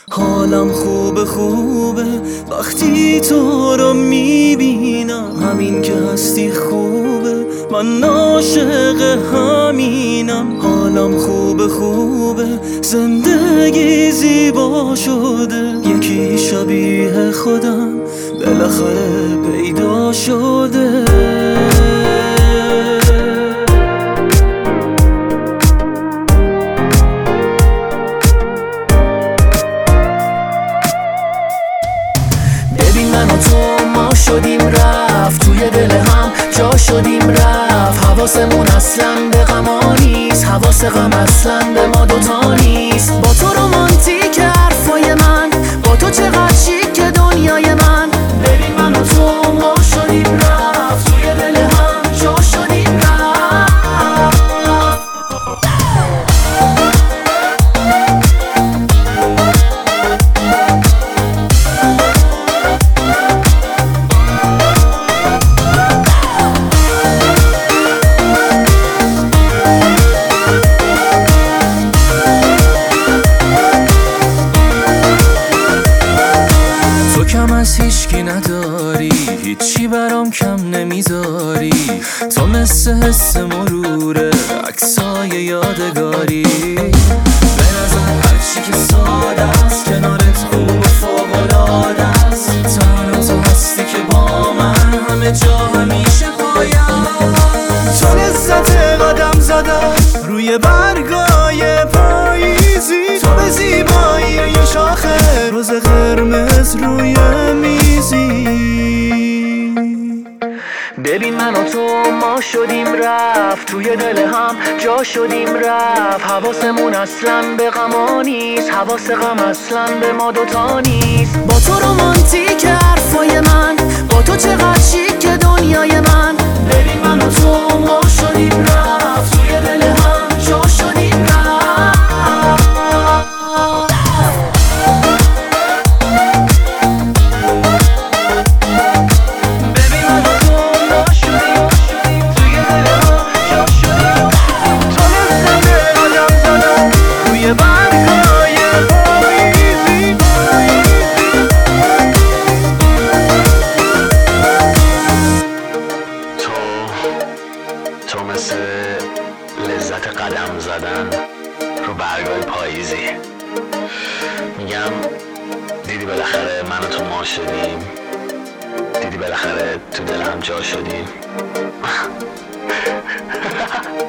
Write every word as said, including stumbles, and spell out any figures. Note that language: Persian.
حالم خوبه خوبه وقتی تو رو میبینم، همین که هستی خوبه، من عاشق همینم. حالم خوبه خوبه زندگی زیبا شده، یکی شبیه خودم بالاخره پیدا شده. ببین من و تو ما شدیم رفت، توی دل هم جا شدیم رفت. حواسمون اصلا به غما نیست، حواس غم اصلا به ما دوتا نیست. با تو رومانتیک حرفای من، با تو چقدر شیک دنیای من. ببین من و تو ما شدیم رفت، توی دل هم جا شدیم رفت. کم از هیچکی نداری، هیچی برام کم نمیذاری. تو مثل حس مروره، عکسای یادگاری. به نظر هرچی که ساده است کنارت خوب فوق‌العاده است. تنها تو هستی که با من همه جا همیشه پایم. تو لذت قدم زدن روی برگای پاییزی، تو به زیبایی یه شاخه روز قرمز روی میزی. ببین من و تو ما شدیم رفت، توی دل هم جا شدیم رفت. حواسمون اصلا به غما نیست، حواس غم اصلا به ما دوتا نیست. با تو رومانتیک حرفای من، با تو چقدر شیک دنیای من. ببین من و تو ما شدیم رفت، توی دل هم جا شدیم رفت. تو مثل لذت قدم زدن رو برگای پاییزی. میگم دیدی بالاخره من و تو ما شدیم، دیدی بالاخره تو دلم جا شدیم.